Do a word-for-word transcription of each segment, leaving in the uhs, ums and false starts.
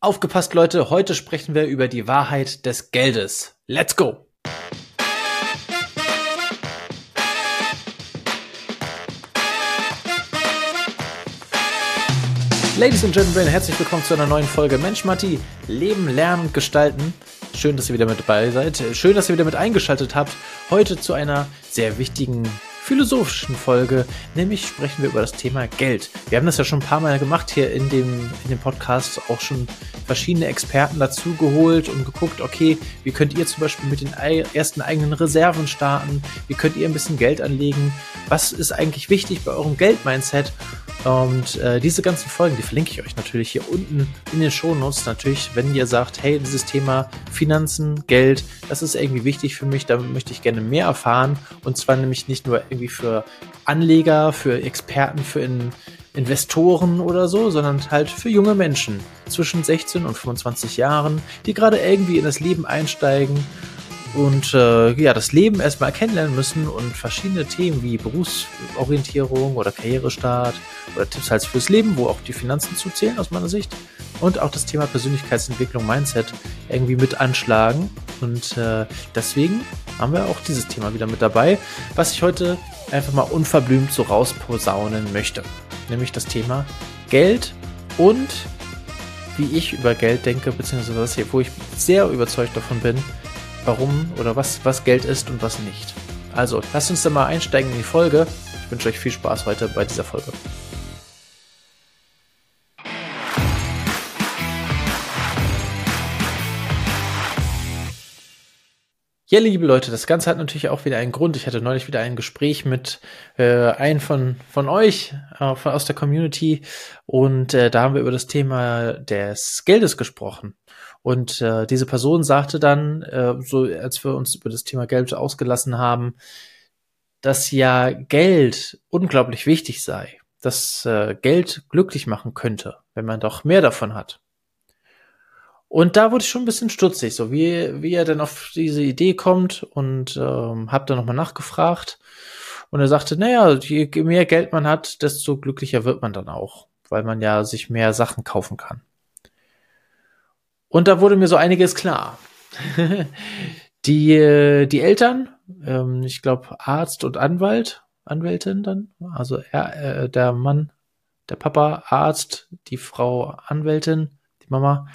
Aufgepasst, Leute, heute sprechen wir über die Wahrheit des Geldes. Let's go! Ladies and Gentlemen, herzlich willkommen zu einer neuen Folge Mensch Matti, Leben, Lernen und Gestalten. Schön, dass ihr wieder mit dabei seid. Schön, dass ihr wieder mit eingeschaltet habt. Heute zu einer sehr wichtigen philosophischen Folge, nämlich sprechen wir über das Thema Geld. Wir haben das ja schon ein paar Mal gemacht hier in dem, in dem Podcast, auch schon verschiedene Experten dazu geholt und geguckt, okay, wie könnt ihr zum Beispiel mit den ersten eigenen Reserven starten, wie könnt ihr ein bisschen Geld anlegen, was ist eigentlich wichtig bei eurem Geld-Mindset. Und äh, diese ganzen Folgen, die verlinke ich euch natürlich hier unten in den Shownotes. Natürlich, wenn ihr sagt, hey, dieses Thema Finanzen, Geld, das ist irgendwie wichtig für mich, da möchte ich gerne mehr erfahren. Und zwar nämlich nicht nur irgendwie für Anleger, für Experten, für in Investoren oder so, sondern halt für junge Menschen zwischen sechzehn und fünfundzwanzig Jahren, die gerade irgendwie in das Leben einsteigen und äh, ja, das Leben erstmal kennenlernen müssen und verschiedene Themen wie Berufsorientierung oder Karrierestart oder Tipps halt fürs Leben, wo auch die Finanzen zuzählen aus meiner Sicht, und auch das Thema Persönlichkeitsentwicklung, Mindset irgendwie mit anschlagen. Und äh, deswegen haben wir auch dieses Thema wieder mit dabei, was ich heute einfach mal unverblümt so rausposaunen möchte. Nämlich das Thema Geld und wie ich über Geld denke, beziehungsweise das hier, wo ich sehr überzeugt davon bin, warum oder was, was Geld ist und was nicht. Also, lasst uns dann mal einsteigen in die Folge. Ich wünsche euch viel Spaß heute bei dieser Folge. Ja, liebe Leute, das Ganze hat natürlich auch wieder einen Grund. Ich hatte neulich wieder ein Gespräch mit äh, einem von von euch äh, von, aus der Community und äh, da haben wir über das Thema des Geldes gesprochen. Und äh, diese Person sagte dann, äh, so als wir uns über das Thema Geld ausgelassen haben, dass ja Geld unglaublich wichtig sei, dass äh, Geld glücklich machen könnte, wenn man doch mehr davon hat. Und da wurde ich schon ein bisschen stutzig, so wie wie er denn auf diese Idee kommt, und ähm, habe dann nochmal nachgefragt. Und er sagte, naja, je mehr Geld man hat, desto glücklicher wird man dann auch, weil man ja sich mehr Sachen kaufen kann. Und da wurde mir so einiges klar. die die Eltern, ähm, ich glaube Arzt und Anwalt, Anwältin dann, also er, äh, der Mann, der Papa Arzt, die Frau Anwältin, die Mama.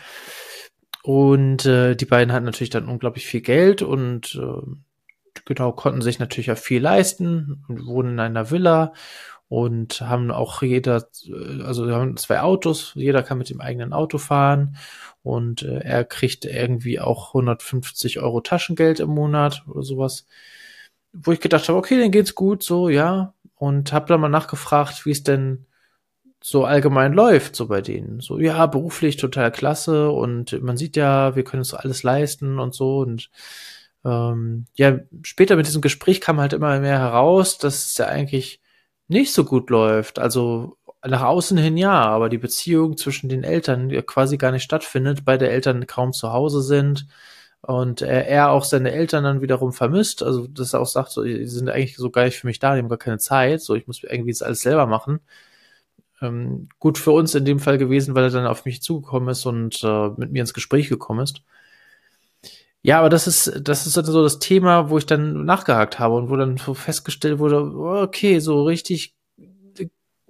Und äh, die beiden hatten natürlich dann unglaublich viel Geld und äh, genau, konnten sich natürlich auch viel leisten und wohnen in einer Villa und haben auch jeder, also wir haben zwei Autos, jeder kann mit dem eigenen Auto fahren, und äh, er kriegt irgendwie auch hundertfünfzig Euro Taschengeld im Monat oder sowas, wo ich gedacht habe, okay, denen geht's gut, so, ja, und habe dann mal nachgefragt, wie es denn so allgemein läuft, so bei denen. So, ja, beruflich total klasse, und man sieht ja, wir können uns alles leisten und so. Und ähm, ja, später mit diesem Gespräch kam halt immer mehr heraus, dass es ja eigentlich nicht so gut läuft. Also nach außen hin ja, aber die Beziehung zwischen den Eltern ja quasi gar nicht stattfindet, beide Eltern kaum zu Hause sind und er, er auch seine Eltern dann wiederum vermisst. Also dass er auch sagt, so, die sind eigentlich so gar nicht für mich da, die haben gar keine Zeit, so, ich muss irgendwie das alles selber machen. Ähm, gut für uns in dem Fall gewesen, weil er dann auf mich zugekommen ist und äh, mit mir ins Gespräch gekommen ist. Ja, aber das ist das ist so das Thema, wo ich dann nachgehakt habe und wo dann so festgestellt wurde, okay, so richtig äh,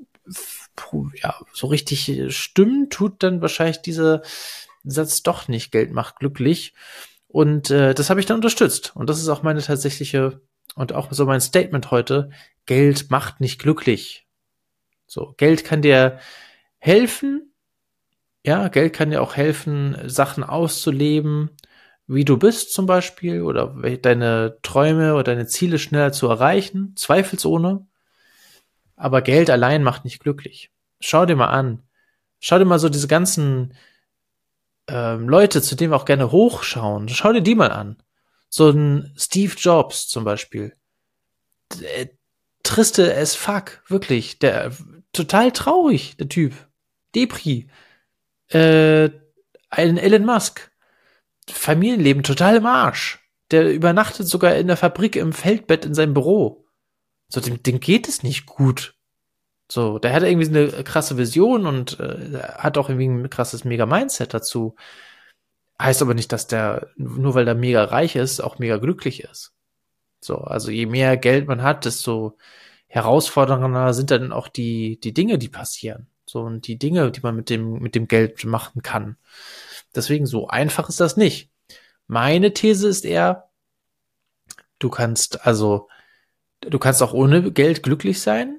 ja, so richtig stimmen tut dann wahrscheinlich dieser Satz doch nicht, Geld macht glücklich. Und äh, das habe ich dann unterstützt. Und das ist auch meine tatsächliche und auch so mein Statement heute: Geld macht nicht glücklich. So, Geld kann dir helfen, ja, Geld kann dir auch helfen, Sachen auszuleben, wie du bist zum Beispiel, oder deine Träume oder deine Ziele schneller zu erreichen, zweifelsohne. Aber Geld allein macht nicht glücklich. Schau dir mal an. Schau dir mal so diese ganzen ähm, Leute, zu denen wir auch gerne hochschauen. Schau dir die mal an. So ein Steve Jobs zum Beispiel. Der, triste as fuck, wirklich. Der total traurig, der Typ. Depri. Äh, ein Elon Musk. Familienleben total im Arsch. Der übernachtet sogar in der Fabrik im Feldbett in seinem Büro. So, dem, dem geht es nicht gut. So, der hat irgendwie eine krasse Vision und äh, hat auch irgendwie ein krasses Mega-Mindset dazu. Heißt aber nicht, dass der, nur weil der mega reich ist, auch mega glücklich ist. So, also je mehr Geld man hat, desto herausfordernder sind dann auch die, die Dinge, die passieren. So, und die Dinge, die man mit dem, mit dem Geld machen kann. Deswegen so einfach ist das nicht. Meine These ist eher, du kannst, also, du kannst auch ohne Geld glücklich sein.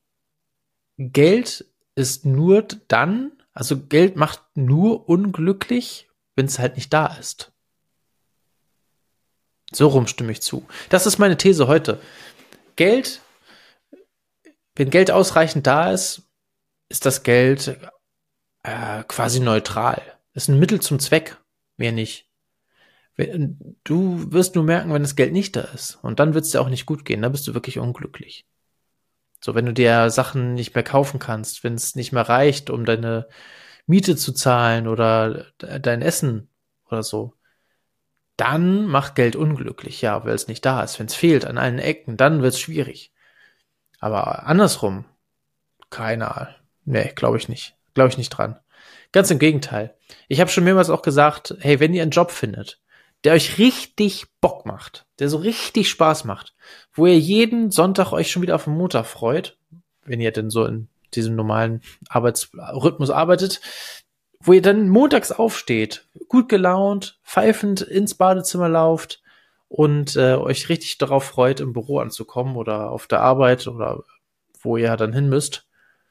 Geld ist nur dann, also Geld macht nur unglücklich, wenn es halt nicht da ist. So rum stimme ich zu. Das ist meine These heute. Geld, wenn Geld ausreichend da ist, ist das Geld äh, quasi neutral. Ist ein Mittel zum Zweck, mehr nicht. Du wirst nur merken, wenn das Geld nicht da ist. Und dann wird es dir auch nicht gut gehen. Dann bist du wirklich unglücklich. So, wenn du dir Sachen nicht mehr kaufen kannst, wenn es nicht mehr reicht, um deine Miete zu zahlen oder dein Essen oder so, dann macht Geld unglücklich, ja, weil es nicht da ist. Wenn es fehlt an allen Ecken, dann wird es schwierig. Aber andersrum, keine Ahnung. Nee, glaube ich nicht. Glaube ich nicht dran. Ganz im Gegenteil. Ich habe schon mehrmals auch gesagt, hey, wenn ihr einen Job findet, der euch richtig Bock macht, der so richtig Spaß macht, wo ihr jeden Sonntag euch schon wieder auf den Montag freut, wenn ihr denn so in diesem normalen Arbeitsrhythmus arbeitet, wo ihr dann montags aufsteht, gut gelaunt, pfeifend ins Badezimmer lauft und äh, euch richtig darauf freut, im Büro anzukommen oder auf der Arbeit oder wo ihr dann hin müsst,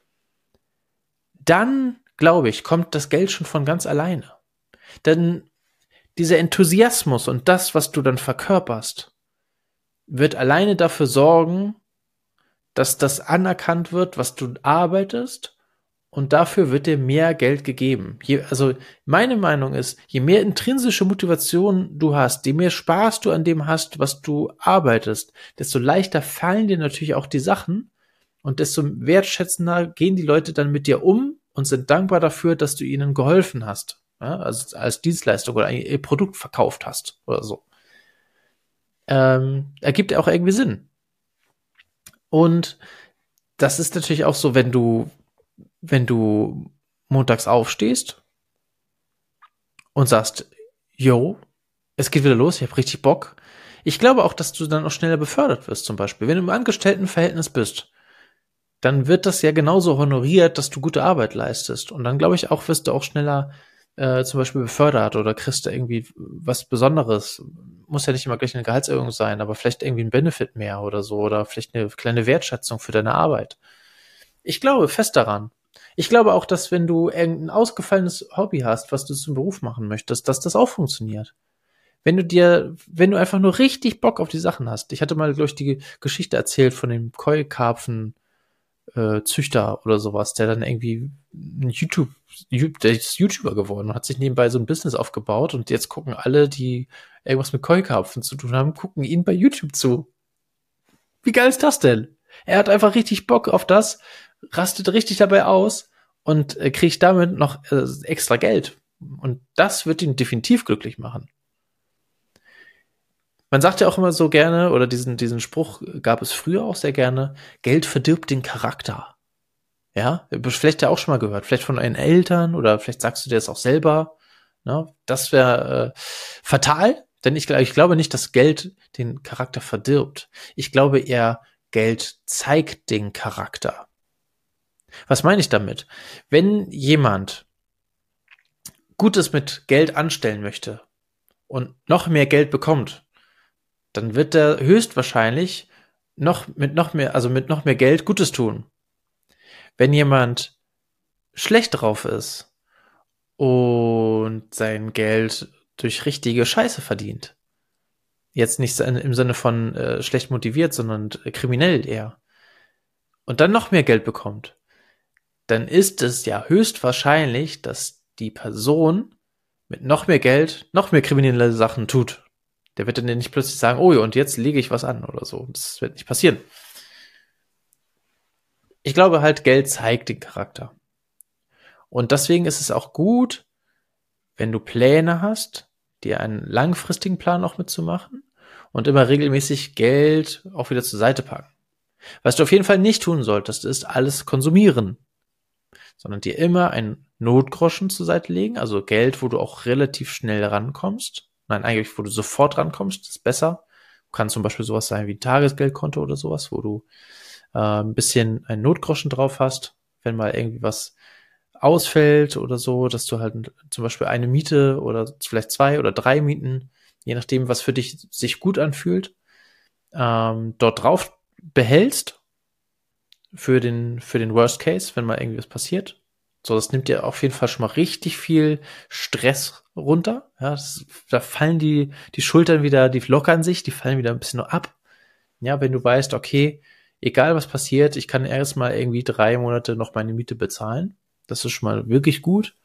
dann, glaube ich, kommt das Geld schon von ganz alleine. Denn dieser Enthusiasmus und das, was du dann verkörperst, wird alleine dafür sorgen, dass das anerkannt wird, was du arbeitest, und dafür wird dir mehr Geld gegeben. Je, also meine Meinung ist, je mehr intrinsische Motivation du hast, je mehr Spaß du an dem hast, was du arbeitest, desto leichter fallen dir natürlich auch die Sachen und desto wertschätzender gehen die Leute dann mit dir um und sind dankbar dafür, dass du ihnen geholfen hast. Ja, also als Dienstleistung oder ein Produkt verkauft hast oder so. Ähm, ergibt auch irgendwie Sinn. Und das ist natürlich auch so, wenn du, wenn du montags aufstehst und sagst, yo, es geht wieder los, ich habe richtig Bock. Ich glaube auch, dass du dann auch schneller befördert wirst zum Beispiel. Wenn du im Angestelltenverhältnis bist, dann wird das ja genauso honoriert, dass du gute Arbeit leistest. Und dann glaube ich auch, wirst du auch schneller äh, zum Beispiel befördert oder kriegst du irgendwie was Besonderes. Muss ja nicht immer gleich eine Gehaltserhöhung sein, aber vielleicht irgendwie ein Benefit mehr oder so oder vielleicht eine kleine Wertschätzung für deine Arbeit. Ich glaube fest daran. Ich glaube auch, dass wenn du irgendein ausgefallenes Hobby hast, was du zum Beruf machen möchtest, dass das auch funktioniert. Wenn du dir, wenn du einfach nur richtig Bock auf die Sachen hast. Ich hatte mal, glaube ich, die Geschichte erzählt von dem Koi-Karpfen äh, Züchter oder sowas, der dann irgendwie ein YouTube, der ist YouTuber geworden und hat sich nebenbei so ein Business aufgebaut und jetzt gucken alle, die irgendwas mit Koi-Karpfen zu tun haben, gucken ihn bei YouTube zu. Wie geil ist das denn? Er hat einfach richtig Bock auf das, rastet richtig dabei aus und äh, kriegt damit noch äh, extra Geld. Und das wird ihn definitiv glücklich machen. Man sagt ja auch immer so gerne, oder diesen, diesen Spruch gab es früher auch sehr gerne, Geld verdirbt den Charakter. Ja, vielleicht ja auch schon mal gehört, vielleicht von deinen Eltern oder vielleicht sagst du dir das auch selber. Ne? Das wäre äh, fatal, denn ich, ich glaube nicht, dass Geld den Charakter verdirbt. Ich glaube eher, Geld zeigt den Charakter. Was meine ich damit? Wenn jemand Gutes mit Geld anstellen möchte und noch mehr Geld bekommt, dann wird er höchstwahrscheinlich noch mit noch mehr, also mit noch mehr Geld Gutes tun. Wenn jemand schlecht drauf ist und sein Geld durch richtige Scheiße verdient, jetzt nicht im Sinne von äh, schlecht motiviert, sondern äh, kriminell eher, und dann noch mehr Geld bekommt, dann ist es ja höchstwahrscheinlich, dass die Person mit noch mehr Geld noch mehr kriminelle Sachen tut. Der wird dann nicht plötzlich sagen, oh ja, und jetzt lege ich was an oder so. Das wird nicht passieren. Ich glaube halt, Geld zeigt den Charakter. Und deswegen ist es auch gut, wenn du Pläne hast, dir einen langfristigen Plan auch mitzumachen und immer regelmäßig Geld auch wieder zur Seite packen. Was du auf jeden Fall nicht tun solltest, ist alles konsumieren, sondern dir immer einen Notgroschen zur Seite legen, also Geld, wo du auch relativ schnell rankommst. Nein, eigentlich, wo du sofort rankommst, ist besser. Kann zum Beispiel sowas sein wie ein Tagesgeldkonto oder sowas, wo du äh, ein bisschen einen Notgroschen drauf hast, wenn mal irgendwie was ausfällt oder so, dass du halt zum Beispiel eine Miete oder vielleicht zwei oder drei Mieten, je nachdem, was für dich sich gut anfühlt, ähm, dort drauf behältst für den, für den Worst Case, wenn mal irgendwie was passiert. So, das nimmt dir auf jeden Fall schon mal richtig viel Stress runter. Ja, das, da fallen die, die Schultern wieder, die lockern sich, die fallen wieder ein bisschen nur ab. Ja, wenn du weißt, okay, egal was passiert, ich kann erst mal irgendwie drei Monate noch meine Miete bezahlen. Das ist schon mal wirklich gut.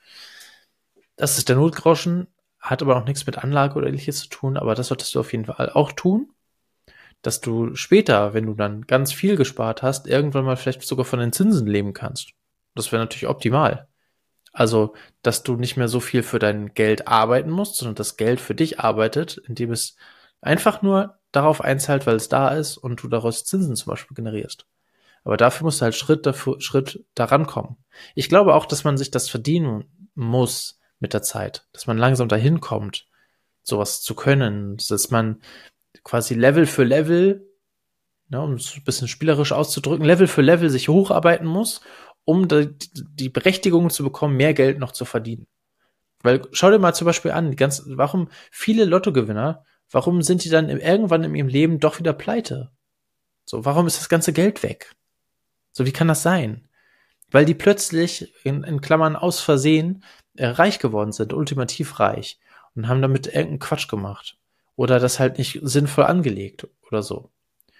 Das ist der Notgroschen, hat aber auch nichts mit Anlage oder ähnliches zu tun, aber das solltest du auf jeden Fall auch tun, dass du später, wenn du dann ganz viel gespart hast, irgendwann mal vielleicht sogar von den Zinsen leben kannst. Das wäre natürlich optimal. Also, dass du nicht mehr so viel für dein Geld arbeiten musst, sondern das Geld für dich arbeitet, indem es einfach nur darauf einzahlt, weil es da ist und du daraus Zinsen zum Beispiel generierst. Aber dafür musst du halt Schritt dafür, Schritt daran kommen. Ich glaube auch, dass man sich das verdienen muss mit der Zeit, dass man langsam dahin kommt, sowas zu können, dass man quasi Level für Level, ne, um es ein bisschen spielerisch auszudrücken, Level für Level sich hocharbeiten muss, um die, die Berechtigung zu bekommen, mehr Geld noch zu verdienen. Weil schau dir mal zum Beispiel an, die ganz, warum viele Lottogewinner, warum sind die dann irgendwann in ihrem Leben doch wieder pleite? So, warum ist das ganze Geld weg? So, wie kann das sein? Weil die plötzlich, in, in Klammern aus Versehen, äh, reich geworden sind, ultimativ reich, und haben damit irgendeinen Quatsch gemacht. Oder das halt nicht sinnvoll angelegt oder so.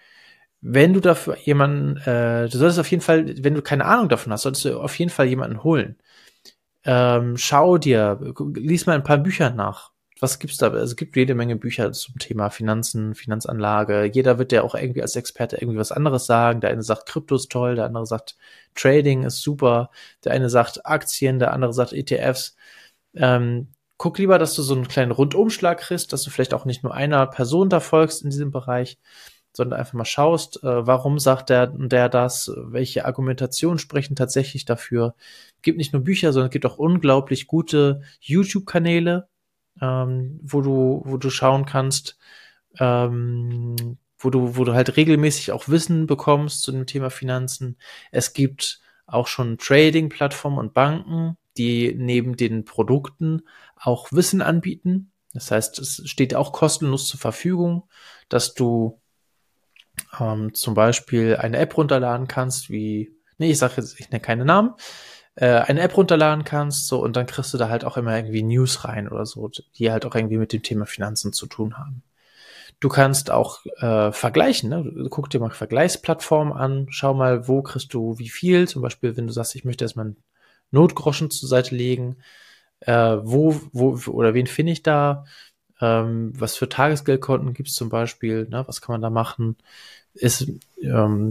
Wenn du dafür jemanden, äh, du solltest auf jeden Fall, wenn du keine Ahnung davon hast, solltest du auf jeden Fall jemanden holen. Ähm, schau dir, lies mal ein paar Bücher nach. Was gibt's da? Also es gibt jede Menge Bücher zum Thema Finanzen, Finanzanlage. Jeder wird ja auch irgendwie als Experte irgendwie was anderes sagen. Der eine sagt, Krypto ist toll, der andere sagt, Trading ist super. Der eine sagt Aktien, der andere sagt E T Fs. Ähm, guck lieber, dass du so einen kleinen Rundumschlag kriegst, dass du vielleicht auch nicht nur einer Person da folgst in diesem Bereich, sondern einfach mal schaust, äh, warum sagt der der das, welche Argumentationen sprechen tatsächlich dafür. Es gibt nicht nur Bücher, sondern es gibt auch unglaublich gute YouTube-Kanäle, ähm, wo du wo du schauen kannst, ähm, wo du wo du halt regelmäßig auch Wissen bekommst zu dem Thema Finanzen. Es gibt auch schon Trading-Plattformen und Banken, die neben den Produkten auch Wissen anbieten. Das heißt, es steht auch kostenlos zur Verfügung, dass du ähm, zum Beispiel eine App runterladen kannst, wie, nee, ich sage jetzt, ich nenne keine Namen, äh, eine App runterladen kannst, so, und dann kriegst du da halt auch immer irgendwie News rein oder so, die halt auch irgendwie mit dem Thema Finanzen zu tun haben. Du kannst auch äh, vergleichen, ne? Guck dir mal Vergleichsplattformen an, schau mal, wo kriegst du wie viel, zum Beispiel, wenn du sagst, ich möchte erstmal einen Notgroschen zur Seite legen, äh, wo, wo, oder wen finde ich da, ähm, was für Tagesgeldkonten gibt es zum Beispiel, ne? Was kann man da machen? Ist, ähm,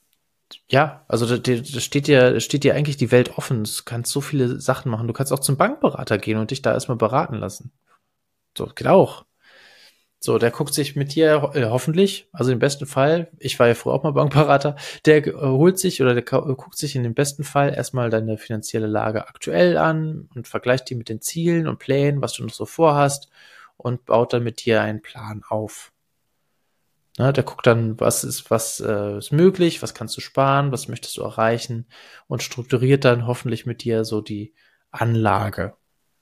ja, also da, da steht dir, da steht dir eigentlich die Welt offen. Du kannst so viele Sachen machen. Du kannst auch zum Bankberater gehen und dich da erstmal beraten lassen. So, geht auch. So, der guckt sich mit dir äh, hoffentlich, also im besten Fall, ich war ja früher auch mal Bankberater, der äh, holt sich oder der guckt sich in dem besten Fall erstmal deine finanzielle Lage aktuell an und vergleicht die mit den Zielen und Plänen, was du noch so vorhast, und baut dann mit dir einen Plan auf. Na, der guckt dann, was ist, was äh, ist möglich, was kannst du sparen, was möchtest du erreichen, und strukturiert dann hoffentlich mit dir so die Anlage,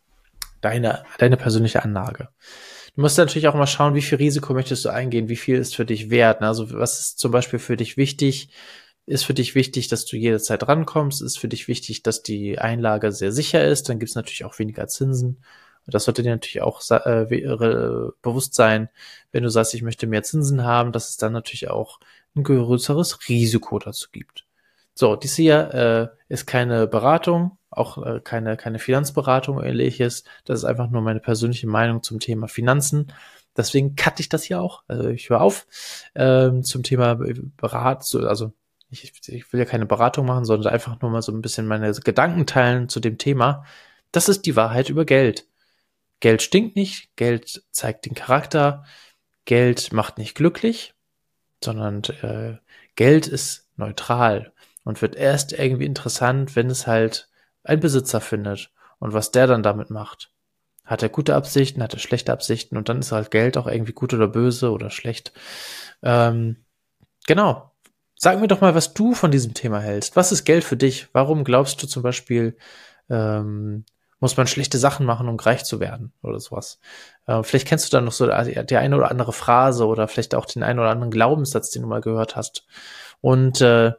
deine, deine persönliche Anlage. Du musst natürlich auch mal schauen, wie viel Risiko möchtest du eingehen, wie viel ist für dich wert. Ne? Also was ist zum Beispiel für dich wichtig? Ist für dich wichtig, dass du jederzeit rankommst? Ist für dich wichtig, dass die Einlage sehr sicher ist? Dann gibt es natürlich auch weniger Zinsen. Und das sollte dir natürlich auch äh, bewusst sein, wenn du sagst, ich möchte mehr Zinsen haben, dass es dann natürlich auch ein größeres Risiko dazu gibt. So, dies hier äh, ist keine Beratung, auch äh, keine keine Finanzberatung oder ähnliches. Das ist einfach nur meine persönliche Meinung zum Thema Finanzen. Deswegen cutte ich das hier auch. Also ich höre auf ähm, zum Thema Berat. Also ich, ich will ja keine Beratung machen, sondern einfach nur mal so ein bisschen meine Gedanken teilen zu dem Thema. Das ist die Wahrheit über Geld. Geld stinkt nicht. Geld zeigt den Charakter. Geld macht nicht glücklich, sondern äh, Geld ist neutral und wird erst irgendwie interessant, wenn es halt ein Besitzer findet und was der dann damit macht. Hat er gute Absichten, hat er schlechte Absichten und dann ist halt Geld auch irgendwie gut oder böse oder schlecht. Ähm, genau. Sag mir doch mal, was du von diesem Thema hältst. Was ist Geld für dich? Warum glaubst du zum Beispiel, ähm, muss man schlechte Sachen machen, um reich zu werden oder sowas? Äh, vielleicht kennst du da noch so die, die eine oder andere Phrase oder vielleicht auch den einen oder anderen Glaubenssatz, den du mal gehört hast. Und äh,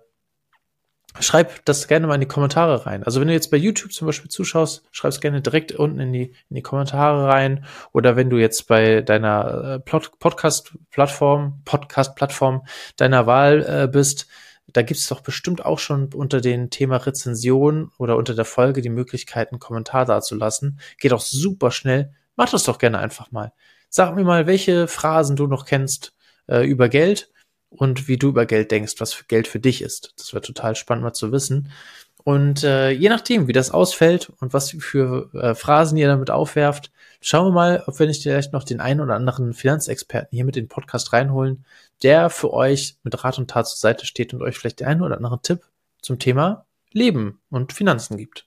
schreib das gerne mal in die Kommentare rein. Also wenn du jetzt bei YouTube zum Beispiel zuschaust, schreib es gerne direkt unten in die, in die Kommentare rein. Oder wenn du jetzt bei deiner äh, Podcast-Plattform, Podcast-Plattform deiner Wahl äh, bist, da gibt es doch bestimmt auch schon unter dem Thema Rezension oder unter der Folge die Möglichkeit, einen Kommentar dazulassen. Geht auch super schnell. Mach das doch gerne einfach mal. Sag mir mal, welche Phrasen du noch kennst äh, über Geld und wie du über Geld denkst, was für Geld für dich ist. Das wäre total spannend mal zu wissen. Und äh, je nachdem, wie das ausfällt und was für äh, Phrasen ihr damit aufwerft, schauen wir mal, ob wir nicht vielleicht noch den einen oder anderen Finanzexperten hier mit in den Podcast reinholen, der für euch mit Rat und Tat zur Seite steht und euch vielleicht den einen oder anderen Tipp zum Thema Leben und Finanzen gibt.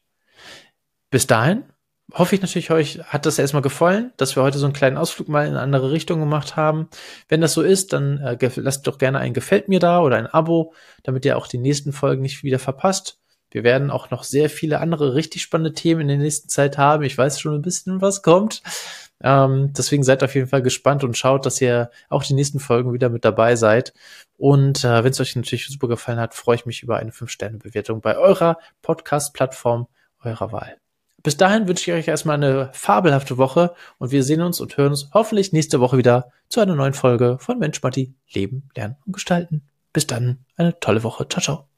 Bis dahin hoffe ich natürlich, euch hat das erstmal gefallen, dass wir heute so einen kleinen Ausflug mal in eine andere Richtung gemacht haben. Wenn das so ist, dann äh, lasst doch gerne ein Gefällt mir da oder ein Abo, damit ihr auch die nächsten Folgen nicht wieder verpasst. Wir werden auch noch sehr viele andere richtig spannende Themen in der nächsten Zeit haben. Ich weiß schon ein bisschen, was kommt. Ähm, deswegen seid auf jeden Fall gespannt und schaut, dass ihr auch die nächsten Folgen wieder mit dabei seid. Und äh, wenn es euch natürlich super gefallen hat, freue ich mich über eine fünf Sterne Bewertung bei eurer Podcast-Plattform eurer Wahl. Bis dahin wünsche ich euch erstmal eine fabelhafte Woche und wir sehen uns und hören uns hoffentlich nächste Woche wieder zu einer neuen Folge von Mensch Matti, Leben, Lernen und Gestalten. Bis dann, eine tolle Woche. Ciao, ciao.